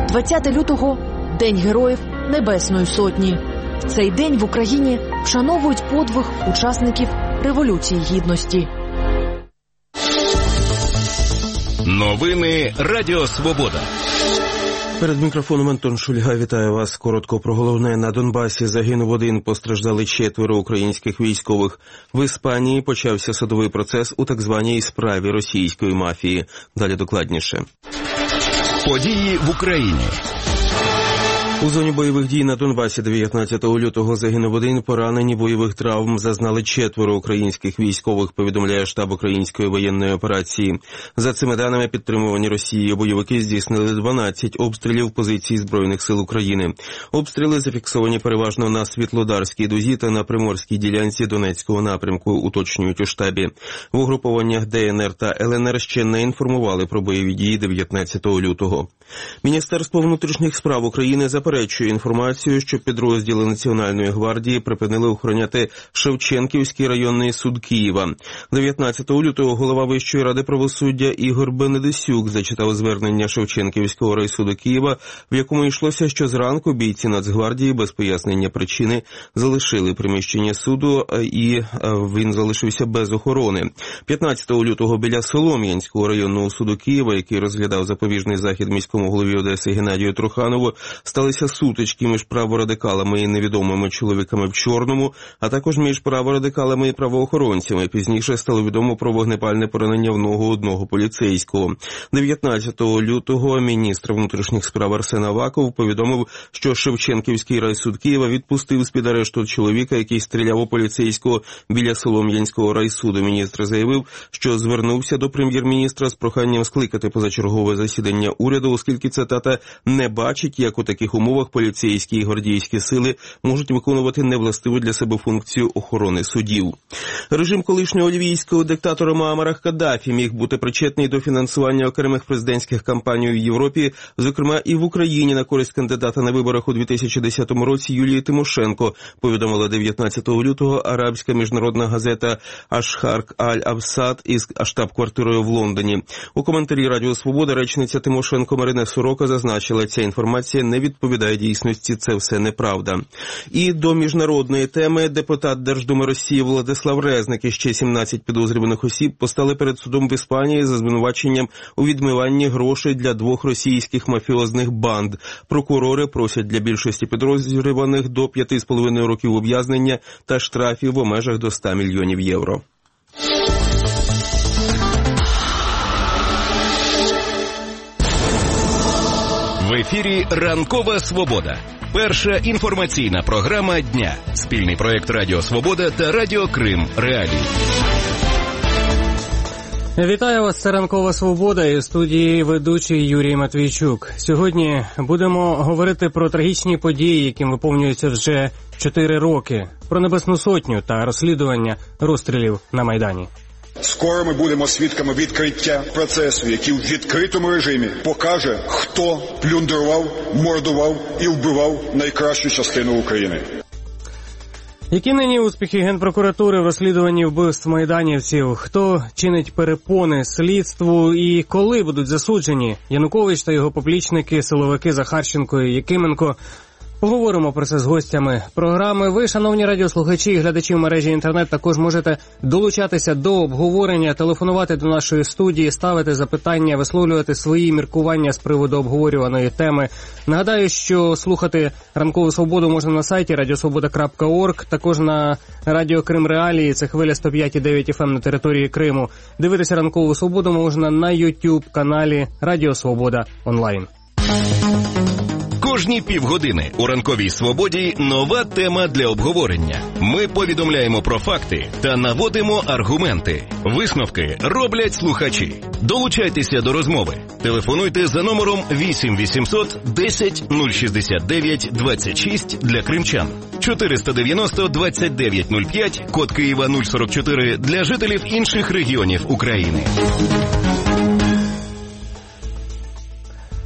20 лютого – День Героїв Небесної Сотні. В цей день в Україні вшановують подвиг учасників Революції Гідності. Новини Радіо Свобода. Перед мікрофоном Антон Шульга. Вітаю вас. Коротко про головне. На Донбасі загинув один, постраждали 4 українських військових. В Іспанії почався судовий процес у так званій справі російської мафії. Далі докладніше. Події в Україні. У зоні бойових дій на Донбасі 19 лютого загинув один, поранені бойових травм зазнали 4 українських військових, повідомляє штаб української воєнної операції. За цими даними, підтримувані Росією бойовики здійснили 12 обстрілів позицій Збройних сил України. Обстріли зафіксовані переважно на Світлодарській дузі та на Приморській ділянці Донецького напрямку, уточнюють у штабі. В угрупованнях ДНР та ЛНР ще не інформували про бойові дії 19 лютого. Міністерство внутрішніх справ України заперечує інформацію, що підрозділи Національної гвардії припинили охороняти Шевченківський районний суд Києва. 19 лютого голова Вищої ради правосуддя Ігор Бенедесюк зачитав звернення Шевченківського райсуду Києва, в якому йшлося, що зранку бійці Нацгвардії без пояснення причини залишили приміщення суду і він залишився без охорони. 15 лютого біля Солом'янського районного суду Києва, який розглядав запобіжний захід міському голові Одеси Геннадію Труханову, сталися сутички між праворадикалами і невідомими чоловіками в чорному, а також між праворадикалами і правоохоронцями. Пізніше стало відомо про вогнепальне поранення в ногу одного поліцейського. 19 лютого міністр внутрішніх справ Арсен Аваков повідомив, що Шевченківський райсуд Києва відпустив з-під арешту чоловіка, який стріляв у поліцейського біля Солом'янського райсуду. Міністр заявив, що звернувся до прем'єр-міністра з проханням скликати позачергове засідання уряду, оскільки, цитата, не бачить, як у таких умовах поліцейські і гвардійські сили можуть виконувати невластиву для себе функцію охорони судів. Режим колишнього лівійського диктатора Муаммара Каддафі міг бути причетний до фінансування окремих президентських кампаній в Європі, зокрема і в Україні, на користь кандидата на виборах у 2010 році Юлії Тимошенко, повідомила 19 лютого арабська міжнародна газета «Ашхарк Аль-Абсад» із штаб-квартирою в Лондоні. У коментарі Радіо Свобода речниця Тимошенко Марина Сорока зазначила, ця інформація не відповідає дійсності, це все неправда. І до міжнародної теми депутат Держдуми Росії Владислав Резник і ще 17 підозрюваних осіб постали перед судом в Іспанії за звинуваченням у відмиванні грошей для 2 російських мафіозних банд. Прокурори просять для більшості підозрюваних до 5,5 років ув'язнення та штрафів в межах до 100 мільйонів євро. В ефірі «Ранкова Свобода». Перша інформаційна програма дня. Спільний проєкт Радіо Свобода та Радіо Крим Реалії. Вітаю вас, це «Ранкова Свобода» і в студії ведучий Юрій Матвійчук. Сьогодні будемо говорити про трагічні події, яким виповнюється вже 4 роки, про Небесну Сотню та розслідування розстрілів на Майдані. Скоро ми будемо свідками відкриття процесу, який в відкритому режимі покаже, хто плюндрував, мордував і вбивав найкращу частину України. Які нині успіхи Генпрокуратури в розслідуванні вбивств майданівців? Хто чинить перепони слідству і коли будуть засуджені Янукович та його поплічники, силовики Захарченко і Якименко? Поговоримо про це з гостями програми. Ви, шановні радіослухачі і глядачі в мережі інтернет, також можете долучатися до обговорення, телефонувати до нашої студії, ставити запитання, висловлювати свої міркування з приводу обговорюваної теми. Нагадаю, що слухати «Ранкову Свободу» можна на сайті radiosvoboda.org, також на Радіо Крим Реалії, це хвиля 105,9 FM на території Криму. Дивитися «Ранкову Свободу» можна на YouTube-каналі Радіо Свобода онлайн. Кожні півгодини у «Ранковій Свободі» нова тема для обговорення. Ми повідомляємо про факти та наводимо аргументи. Висновки роблять слухачі. Долучайтеся до розмови. Телефонуйте за номером 8 800 10 069 26 для кримчан. 490 29 05, код Києва 044 для жителів інших регіонів України.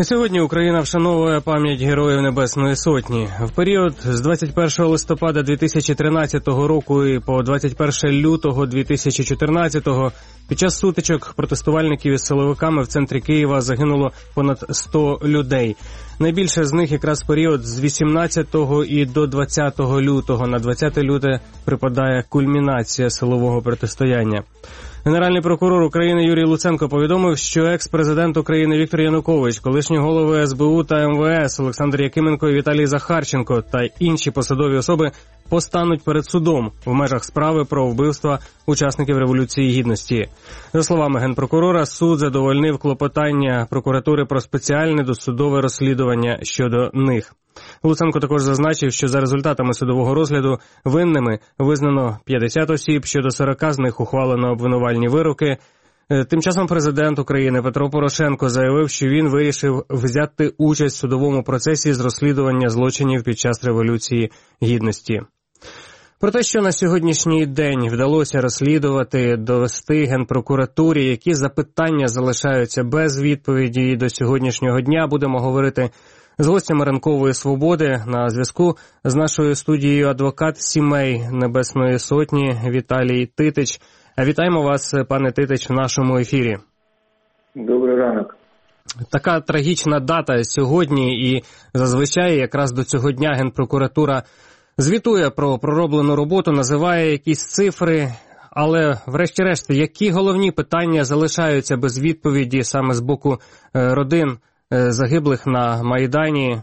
Сьогодні Україна вшановує пам'ять Героїв Небесної Сотні. В період з 21 листопада 2013 року і по 21 лютого 2014 під час сутичок протестувальників із силовиками в центрі Києва загинуло понад 100 людей. Найбільше з них якраз період з 18 і до 20 лютого. На 20 люте припадає кульмінація силового протистояння. Генеральний прокурор України Юрій Луценко повідомив, що екс-президент України Віктор Янукович, колишні голови СБУ та МВС Олександр Якименко і Віталій Захарченко та інші посадові особи постануть перед судом в межах справи про вбивства учасників Революції Гідності. За словами Генпрокурора, суд задовольнив клопотання прокуратури про спеціальне досудове розслідування щодо них. Луценко також зазначив, що за результатами судового розгляду винними визнано 50 осіб, щодо 40 з них ухвалено обвинувальні вироки. Тим часом президент України Петро Порошенко заявив, що він вирішив взяти участь в судовому процесі з розслідування злочинів під час Революції Гідності. Про те, що на сьогоднішній день вдалося розслідувати, довести Генпрокуратурі, які запитання залишаються без відповіді і до сьогоднішнього дня, будемо говорити з гостями Ранкової Свободи. На зв'язку з нашою студією адвокат сімей Небесної Сотні Віталій Титич. Вітаємо вас, пане Титич, в нашому ефірі. Добрий ранок. Така трагічна дата сьогодні, і зазвичай якраз до цього дня Генпрокуратура звітує про пророблену роботу, називає якісь цифри, але врешті-решт, які головні питання залишаються без відповіді саме з боку родин загиблих на Майдані?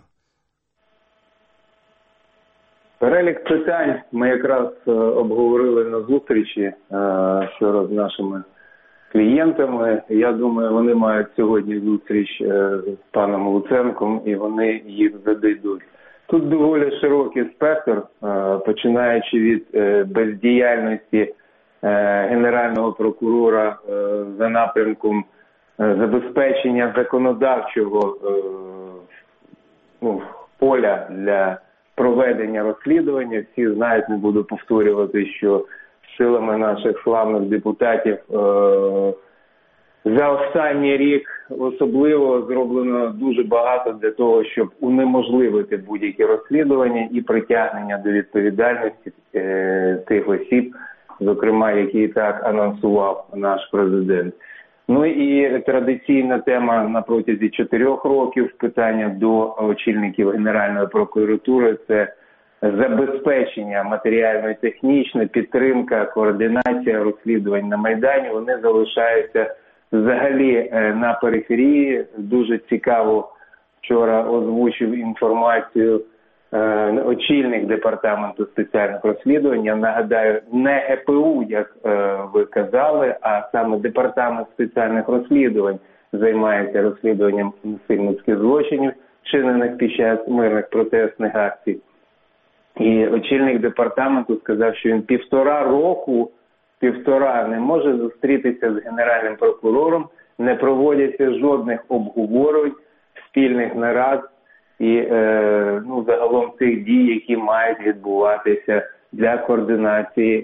Перелік питань ми якраз обговорили на зустрічі вчора з нашими клієнтами. Я думаю, вони мають сьогодні зустріч з паном Луценком і вони їх зададуть. Тут доволі широкий спектр, починаючи від бездіяльності Генерального прокурора за напрямком забезпечення законодавчого поля для проведення розслідування. Всі знають, не буду повторювати, що силами наших славних депутатів за останній рік особливо зроблено дуже багато для того, щоб унеможливити будь-які розслідування і притягнення до відповідальності тих осіб, зокрема, які і так анонсував наш президент. Ну і традиційна тема на протязі 4 років питання до очільників Генеральної прокуратури – це забезпечення матеріально-технічна, підтримка, координація розслідувань на Майдані. Вони залишаються взагалі на периферії. Дуже цікаво вчора озвучив інформацію очільник департаменту спеціальних розслідувань. Я нагадаю, не ГПУ, як ви казали, а саме департамент спеціальних розслідувань займається розслідуванням насильницьких злочинів, вчинених під час мирних протестних акцій. І очільник департаменту сказав, що він 1,5 року не може зустрітися з Генеральним прокурором, не проводяться жодних обговорень, спільних нарад і загалом тих дій, які мають відбуватися для координації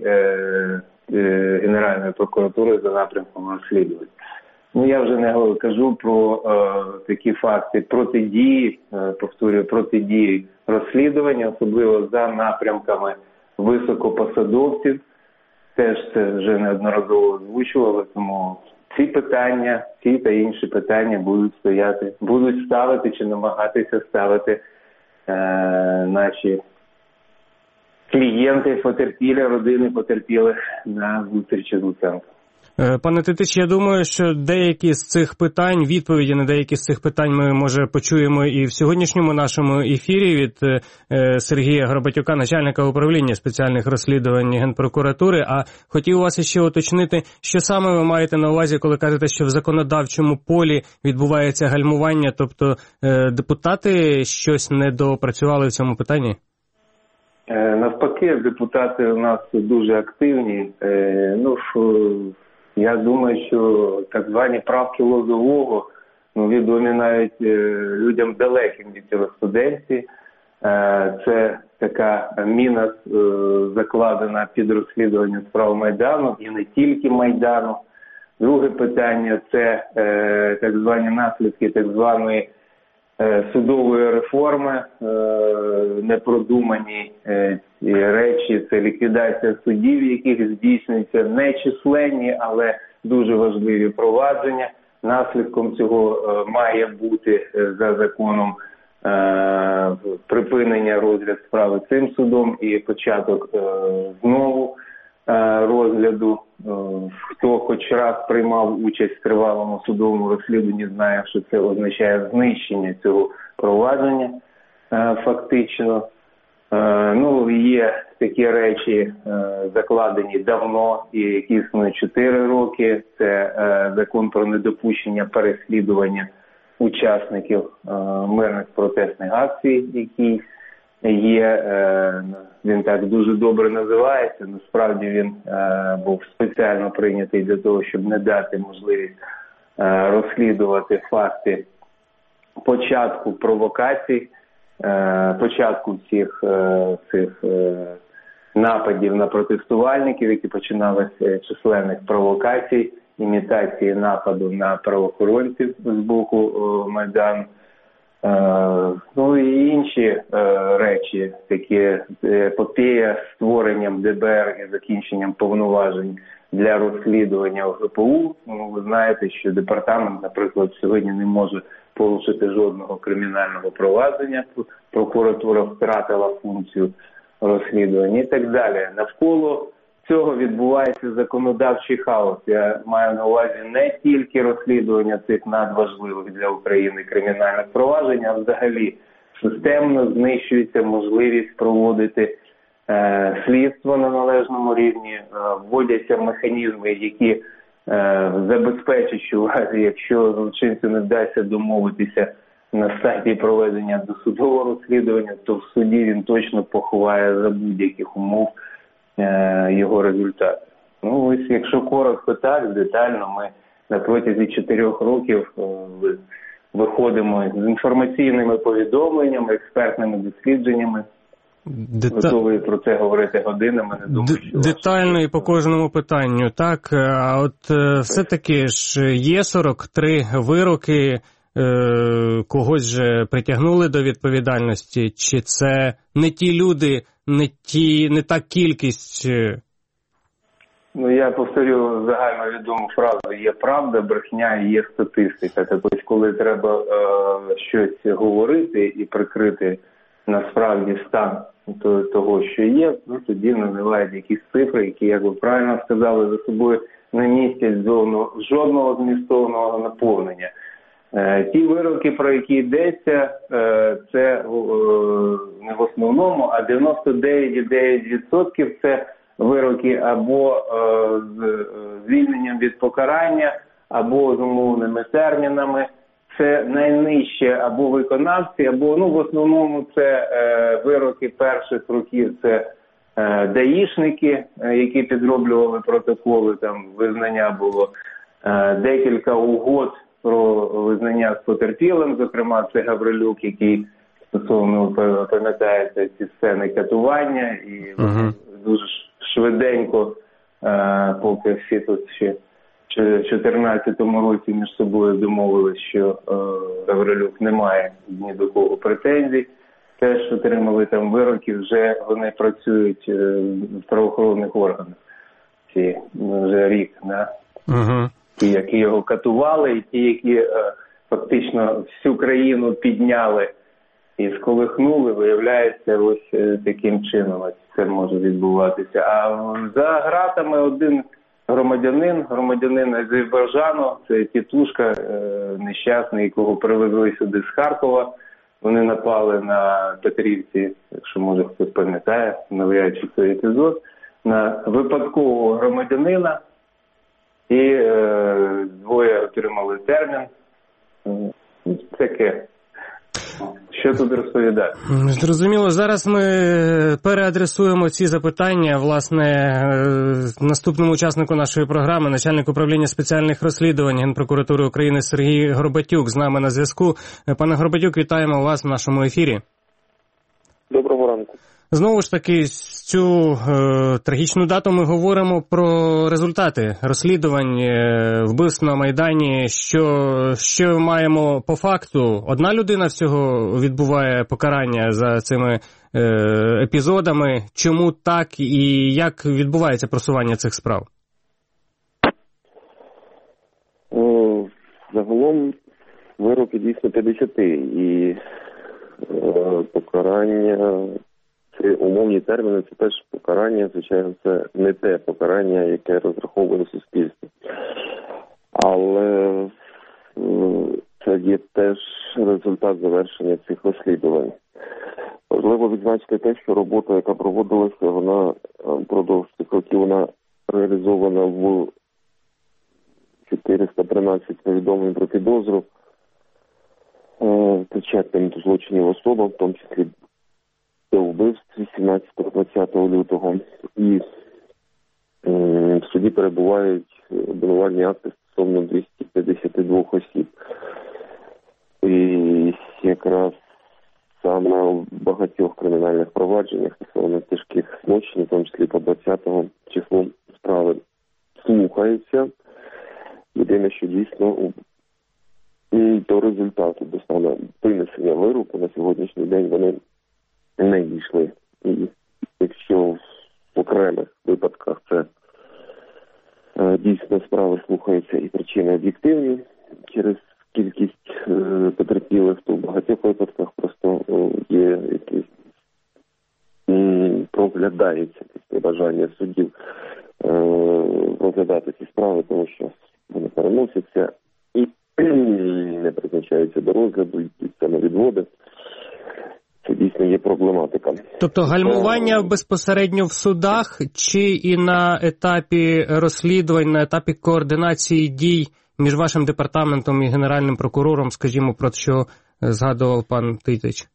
Генеральної прокуратури за напрямком розслідувань. Я вже не кажу про такі факти протидії, повторюю, протидії розслідування, особливо за напрямками високопосадовців. Теж це вже неодноразово озвучували, тому ці питання, ці та інші питання будуть ставити чи намагатися ставити наші клієнти, потерпілі, родини потерпілих на зустрічі з Луценком. Пане Титич, я думаю, що деякі з цих питань, відповіді на деякі з цих питань ми, може, почуємо і в сьогоднішньому нашому ефірі від Сергія Горбатюка, начальника управління спеціальних розслідувань Генпрокуратури. А хотів у вас ще уточнити, що саме ви маєте на увазі, коли кажете, що в законодавчому полі відбувається гальмування, тобто депутати щось не допрацювали в цьому питанні? Навпаки, депутати у нас дуже активні. Я думаю, що так звані правки Лозового відомі навіть людям далеким від юриспруденції. Це така міна закладена під розслідування справ Майдану і не тільки Майдану. Друге питання – це так звані наслідки так званої судової реформи, непродумані речі, це ліквідація судів, яких здійснюються нечисленні, але дуже важливі провадження. Наслідком цього має бути за законом припинення розгляду справи цим судом і початок знову розгляду. Хто хоч раз приймав участь в тривалому судовому розслідуванні, знає, що це означає знищення цього провадження фактично. Є такі речі, закладені давно і які існують 4 роки. Це закон про недопущення переслідування учасників мирних протестних акцій, який є, він так дуже добре називається. Насправді він був спеціально прийнятий для того, щоб не дати можливість розслідувати факти початку провокацій, початку всіх цих нападів на протестувальників, які починалися з численних провокацій, імітації нападу на правоохоронців з боку Майдану. І інші речі, такі епопея з створенням ДБР і закінченням повноважень для розслідування ОГПУ. Ви знаєте, що департамент, наприклад, сьогодні не може порушити жодного кримінального провадження, прокуратура втратила функцію розслідування і так далі. Навколо цього відбувається законодавчий хаос. Я маю на увазі не тільки розслідування цих надважливих для України кримінальних проваджень, а взагалі системно знищується можливість проводити слідство на належному рівні, вводяться механізми, які забезпечать, що в разі, якщо злочинцю не вдасться домовитися на стадії проведення досудового розслідування, то в суді він точно поховає за будь-яких умов його результати. Ось, якщо коротко так, детально, ми на протязі 4 років виходимо з інформаційними повідомленнями, експертними дослідженнями. Готовий про це говорити годинами, не думаю, що детально і по кожному питанню. Так, а от все-таки ж є 43 вироки, когось же притягнули до відповідальності, чи це не ті люди, не та кількість? Я повторю загальновідому фразу: є правда, брехня і є статистика. Так ось, коли треба щось говорити і прикрити насправді стан того, що є, тоді називають якісь цифри, які, як ви правильно сказали, за собою не містять жодного змістовного наповнення. Ті вироки, про які йдеться, це не в основному, а 99,9% це вироки або з звільненням від покарання, або з умовними термінами. Це найнижче або виконавці, або, в основному, це вироки перших років, це даїшники, які підроблювали протоколи, там визнання було декілька угод про визнання з потерпілим, зокрема, це Гаврилюк, який стосовно, пам'ятаєте, ці сцени катування, і дуже швиденько, поки всі тут ще в 2014 році між собою домовились, що Гаврилюк не має ні до кого претензій, теж отримали там вироки, вже вони працюють в правоохоронних органах. Ці вже рік, ті, які його катували, і ті, які фактично всю країну підняли і сколихнули, виявляється, ось таким чином це може відбуватися. А за ґратами один громадянин Азербайджану, це тітушка нещасний, якого привезли сюди з Харкова. Вони напали на Петрівці, якщо може хтось пам'ятає, навряд чи цей епізод, на випадкового громадянина, і двоє отримали термін. Таке. Що тут розповідати? Зрозуміло. Зараз ми переадресуємо ці запитання, власне, наступному учаснику нашої програми, начальник управління спеціальних розслідувань Генпрокуратури України Сергій Горбатюк з нами на зв'язку. Пане Горбатюк, вітаємо вас в нашому ефірі. Доброго ранку. Знову ж таки, цю трагічну дату ми говоримо про результати розслідувань вбивств на Майдані. Що маємо по факту? Одна людина всього відбуває покарання за цими епізодами. Чому так і як відбувається просування цих справ? Загалом вироки дійсно 50, і покарання, це умовні терміни, це теж покарання, звичайно, це не те покарання, яке розраховує суспільство. Але це є теж результат завершення цих розслідувань. Важливо відзначити те, що робота, яка проводилася, вона впродовж цих років, вона реалізована в 413 повідомлень про підозру причетним до злочинів особам, в тому числі до вбивств 18-20 лютого. І в суді перебувають обвинувальні акти стосовно 252 осіб. І якраз саме в багатьох кримінальних провадженнях стосовно тяжких злочинів, в тому числі по 20-го числу справи слухаються. Єдине, що дійсно до результату, до саме винесення вироку на сьогоднішній день вони не дійшли. І якщо в окремих випадках це дійсно справи слухаються і причини об'єктивні через кількість потерпілих, то в багатьох випадках просто є якісь проглядаються бажання суддів розглядати ці справи, тому що вони переносяться і не призначаються до розгляду, йдуть самовідводи. Це дійсно є проблематика. Тобто гальмування безпосередньо в судах чи і на етапі розслідувань, на етапі координації дій між вашим департаментом і Генеральним прокурором, скажімо, про що згадував пан Титич?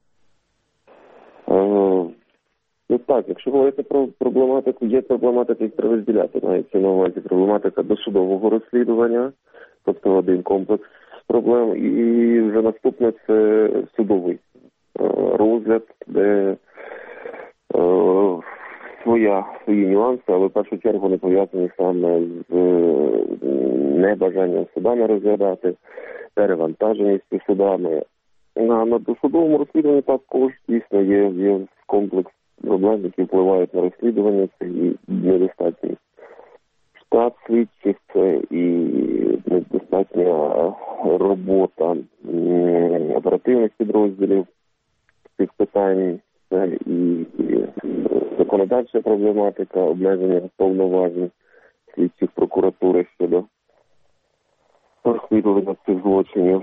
Ну так, якщо говорити про проблематику, є проблематика, як треба розділяти. Мається на увазі проблематика досудового розслідування, тобто один комплекс проблем, і вже наступне це судовий розгляд, де свої нюанси, але в першу чергу вони пов'язані саме з небажанням судами розглядати, перевантаженістю судами. На досудовому розслідуванні також дійсно є комплекс проблем, які впливають на розслідування, це і недостатній штат слідчих, це і недостатня робота оперативних підрозділів цих питань, це і законодавча проблематика, обмеження повноважень слідчих прокуратури щодо розслідування цих злочинів.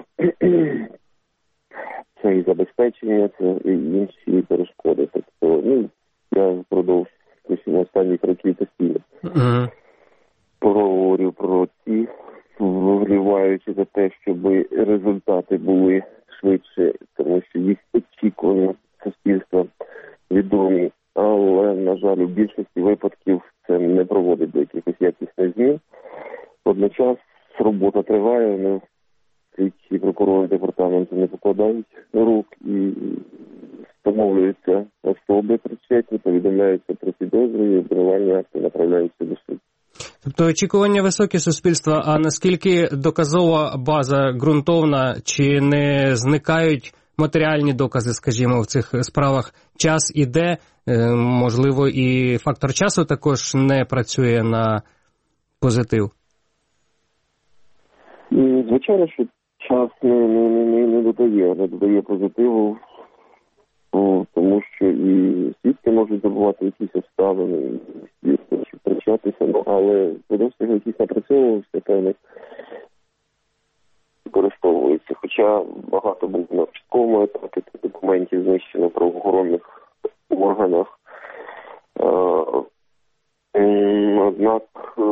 Це і забезпечення, це і інші перешкоди. Тобто, я впродовж останніх років постійно поговорю про ці, вливаючи за те, щоб результати були швидше, тому що їх очікування суспільства відомі. Але, на жаль, у більшості випадків це не проводить до якихось якісних змін. Водночас робота триває, але слідчі прокурори департаменту не покладають рук і встановлюються особи причетні, повідомляються про підозру і обвинувальні акти направляються до суду. Тобто очікування високі суспільства, а наскільки доказова база ґрунтовна, чи не зникають матеріальні докази, скажімо, в цих справах? Час іде, можливо, і фактор часу також не працює на позитив? Звичайно, що час не додає позитиву, тому що і свідки можуть забувати якісь обставини, свідки можуть втрачатися, але впродовж якісь напрацьовувався, певних використовується. Хоча багато було на початковому етапі документів знищено в правоохоронних органах. Однак,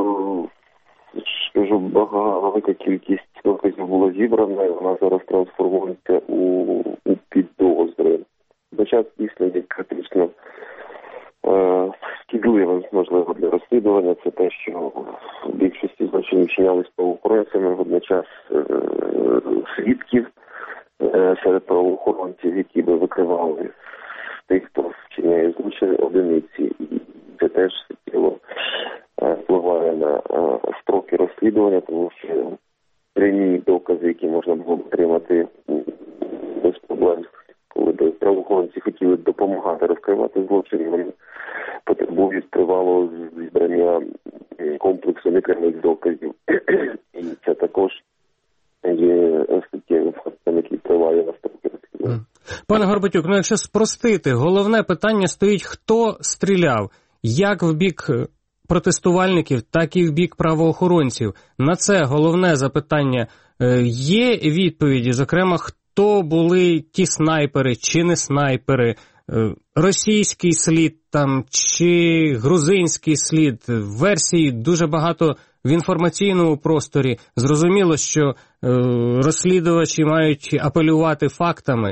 скажу, велика кількість доказів була зібрана, і вона зараз трансформується у підозри. Водночас дійсно є критично шкідливим, можливо, для розслідування. Це те, що в більшості злочинів вчинялись правоохоронцями, водночас свідків серед правоохоронців, які би викривали тих, хто вчиняє злочин. лише одиниці. І це теж суттєво впливає на строки розслідування, тому що прямі докази, які можна було б отримати без проблем, коли б правоохоронці хотіли допомагати розкривати злочини, вони потребують тривалого зібрання комплексу непрямих доказів. І це також є суттєвим фактом, який триває на строки розслідування. Пане Горбатюк, якщо спростити, головне питання стоїть, хто стріляв, як в бік протестувальників, так і в бік правоохоронців. На це головне запитання. Є відповіді, зокрема, хто були ті снайпери чи не снайпери, російський слід там чи грузинський слід, версій дуже багато в інформаційному просторі. Зрозуміло, що розслідувачі мають апелювати фактами.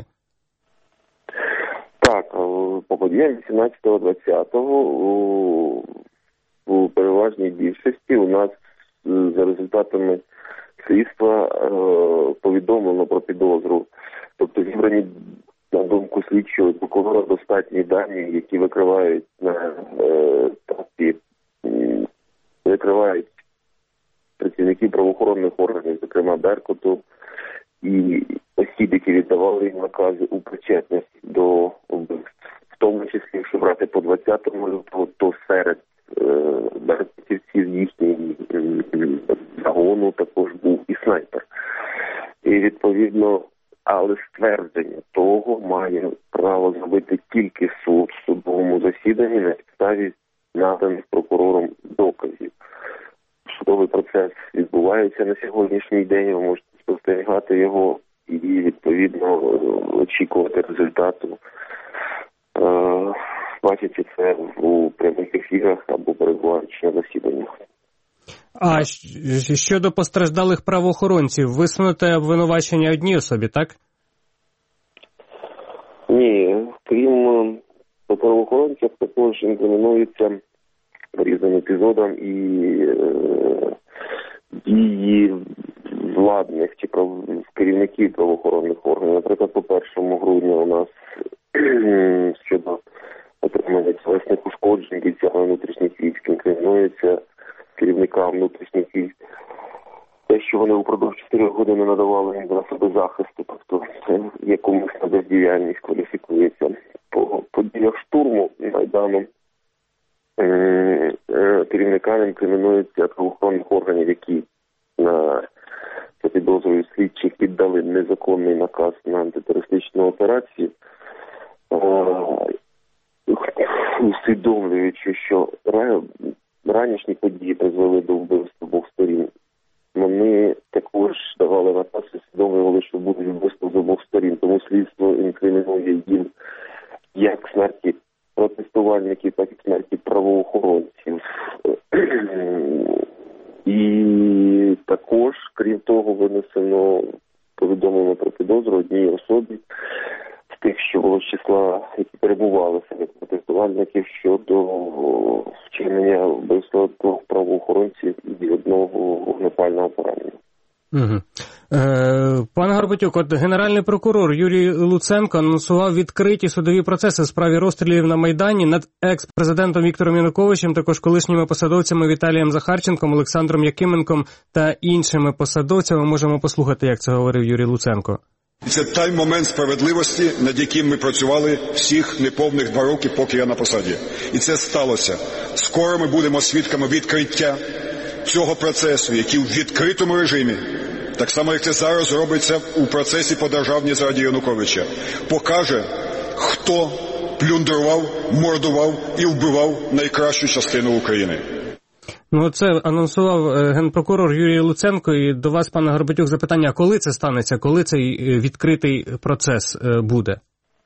Так, по подіям 18-20 у переважній більшості у нас за результатами слідства повідомлено про підозру. Тобто зібрані, на думку слідчого прокурора, достатні дані, які викривають працівників правоохоронних органів, зокрема Беркуту, і осіб, які віддавали їм накази у причетності до вбивств. В тому числі, якщо брати по 20 лютого, то серед беркутівців їхньої загону також був і снайпер. І відповідно, але ствердження того має право зробити тільки суд в судовому засіданні на підставі наданих прокурором доказів. Судовий процес відбувається на сьогоднішній день, ви можете спостерігати його і, відповідно, очікувати результату, бачачи це у прямих ефірах або перебуваючи на засіданнях. А щодо постраждалих правоохоронців, висунуте обвинувачення одній особі, так? Ні, крім правоохоронців, також інкримінуються різним епізодам і дії владних чи керівників правоохоронних органів. Наприклад, по 1 грудня у нас щодо отримання тілесних ушкоджень бійцями внутрішніх військ інкримінується керівникам внутрішніх військ те, що вони упродовж 4 години надавали їм засоби захисту, тобто це як умисна бездіяльність кваліфікується. По подіях штурму Майдану керівникам інкримінуються правоохоронних органів, які за підозрою слідчих піддали незаконний наказ на антитерористичну операцію, усвідомлюючи, що ранішні події призвели до вбивства обох сторін. Вони також давали наказ, усвідомлювали, що будуть вбивства з обох сторін, тому слідство інкримінує їм як смерті протестувальників, так і смерті правоохоронців. І також, крім того, винесено повідомлено про підозру одній особі з тих, що було з числа, які перебували серед протестувальників, щодо вчинення вбивства 2 правоохоронців і 1 вогнепального поранення. Угу. Пане Горбатюк, от генеральний прокурор Юрій Луценко анонсував відкриті судові процеси в справі розстрілів на Майдані над екс-президентом Віктором Януковичем, також колишніми посадовцями Віталієм Захарченком, Олександром Якименком та іншими посадовцями. Можемо послухати, як це говорив Юрій Луценко. Це той момент справедливості, над яким ми працювали всіх неповних 2 роки, поки я на посаді. І це сталося. Скоро ми будемо свідками відкриття цього процесу, який в відкритому режимі, так само, як це зараз робиться у процесі по державній зраді Януковича, покаже, хто плюндрував, мордував і вбивав найкращу частину України. Ну, це анонсував генпрокурор Юрій Луценко. І до вас, пане Горбатюк, запитання, коли це станеться, коли цей відкритий процес буде?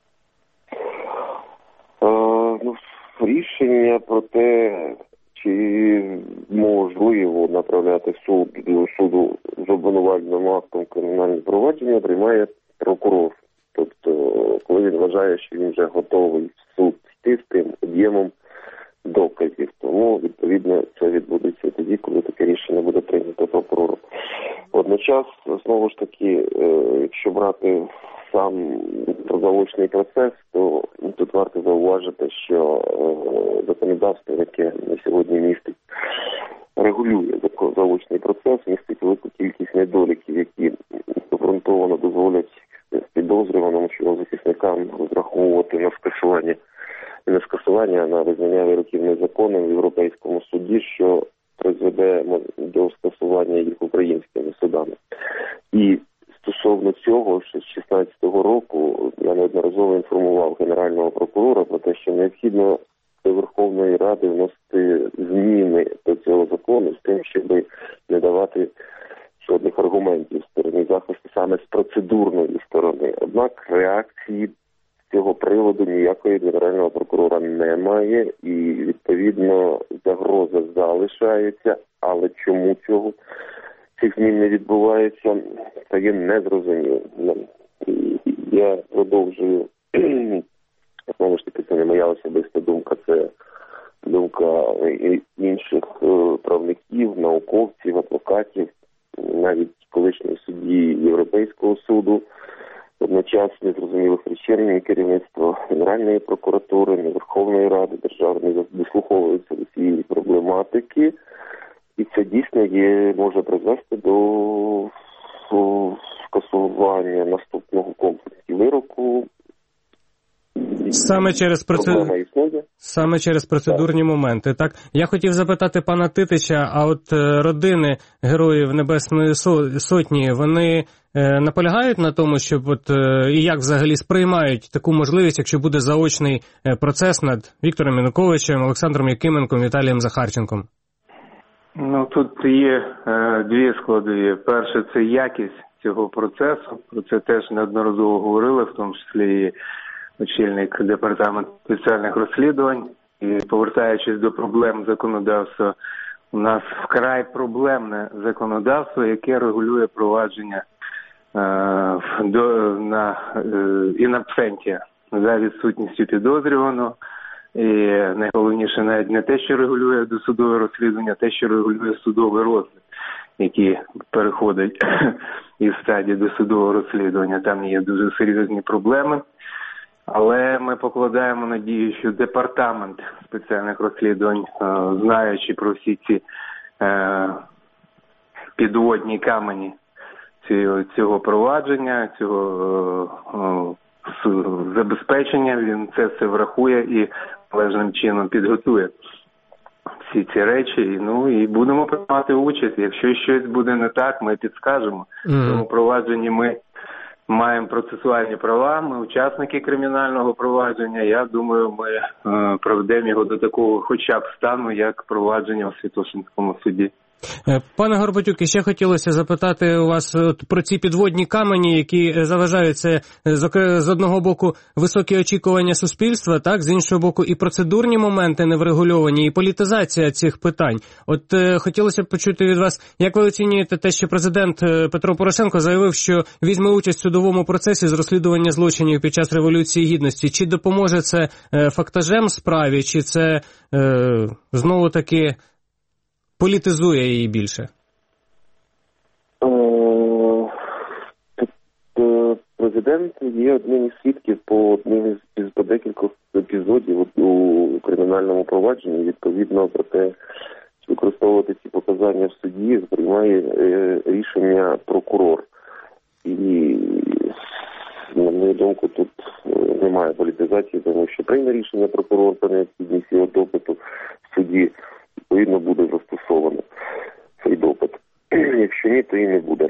Рішення про те, чи можливо направляти до суду з обвинувальним актом кримінальне провадження, приймає прокурор. Тобто, коли він вважає, що він вже готовий в суд йти з тим об'ємом доказів. Тому, відповідно, це відбудеться тоді, коли таке рішення буде прийнято прокурором. Водночас, знову ж таки, якщо брати сам заочний процес, то тут варто зауважити, що законодавство, яке на сьогодні містить, регулює заочний процес, містить велику кількість недоліків, які обґрунтовано дозволять підозрюваному чи захисникам розраховувати на скасування, не на скасування, а на визнання вироків незаконним в Європейському суді, що призведе до скасування їх українськими судами. І стосовно цього, ще з 2016 року я неодноразово інформував Генерального прокурора про те, що необхідно до Верховної Ради вносити зміни до цього закону з тим, щоб не давати жодних аргументів сторони захисту саме з процедурної сторони. Однак реакції з цього приводу ніякої Генерального прокурора немає і, відповідно, загроза залишається, але чому цих змін не відбувається, це є незрозуміло. Я продовжую, знову ж таки, це не моя особиста думка, це думка інших правників, науковців, адвокатів, навіть колишнього судді Європейського суду, одночасно незрозумілих причин керівництва Генеральної прокуратури, Верховної Ради державної дослуховуються до цієї проблематики, і це дійсно може призвести до скасування наступного комплексу вироку. Саме через процедурні моменти. Так, я хотів запитати пана Титича, а от родини Героїв Небесної Сотні, вони наполягають на тому, щоб і як взагалі сприймають таку можливість, якщо буде заочний процес над Віктором Януковичем, Олександром Якименком, Віталієм Захарченком? Тут є дві складові. Перше, це якість цього процесу. Про це теж неодноразово говорили, в тому числі і очільник департаменту спеціальних розслідувань. І повертаючись до проблем законодавства, у нас вкрай проблемне законодавство, яке регулює провадження in absentia, за відсутністю підозрюваного. І найголовніше навіть не те, що регулює досудове розслідування, а те, що регулює судовий розгляд, який переходить із стадії досудового розслідування. Там є дуже серйозні проблеми. Але ми покладаємо надію, що департамент спеціальних розслідувань, знаючи про всі ці підводні камені цього провадження, цього забезпечення, він це все врахує і належним чином підготує всі ці речі. І будемо приймати участь. Якщо щось буде не так, ми підскажемо. В цьому провадженні ми маємо процесуальні права, ми учасники кримінального провадження. Я думаю, ми проведемо його до такого хоча б стану, як провадження у Святошинському суді. Пане Горбатюк, ще хотілося запитати у вас про ці підводні камені, які заважають це, з одного боку, високі очікування суспільства, так, з іншого боку, і процедурні моменти неврегульовані, і політизація цих питань. От хотілося б почути від вас, як ви оцінюєте те, що президент Петро Порошенко заявив, що візьме участь в судовому процесі з розслідування злочинів під час Революції Гідності. Чи допоможе це фактажем справі, чи це знову-таки політизує її більше? Президент є одним із свідків по декількох епізодів у кримінальному провадженні. Відповідно, про те, що використовувати ці показання в суді, приймає рішення прокурор. І, на мою думку, тут немає політизації, тому що прийме рішення прокурор про необхідність його допиту в суді, відповідно, буде застосовано цей допит. Якщо ні, то і не буде.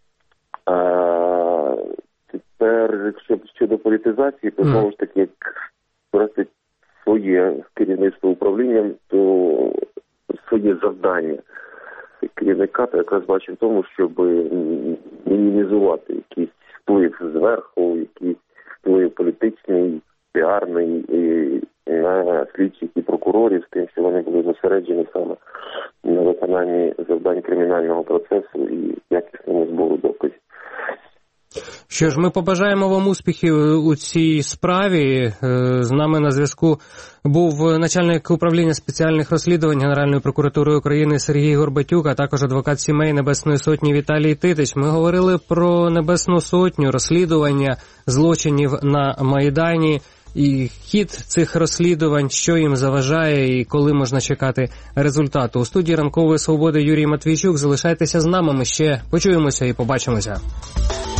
Тепер, щодо політизації, то знову ж таки, як просить своє керівництво управлінням, то своє завдання керівника, то якраз бачив в тому, щоб мінімізувати якийсь вплив зверху, якийсь вплив політичний, піарний на слідчих і прокурорів, з тим, що вони були зосереджені саме на виконанні завдань кримінального процесу і якісному збору доказів. Що ж, ми побажаємо вам успіхів у цій справі. З нами на зв'язку був начальник управління спеціальних розслідувань Генеральної прокуратури України Сергій Горбатюк, а також адвокат сімей Небесної Сотні Віталій Титич. Ми говорили про Небесну Сотню, розслідування злочинів на Майдані і хід цих розслідувань, що їм заважає і коли можна чекати результату. У студії «Ранкової свободи» Юрій Матвійчук. Залишайтеся з нами, ми ще почуємося і побачимося.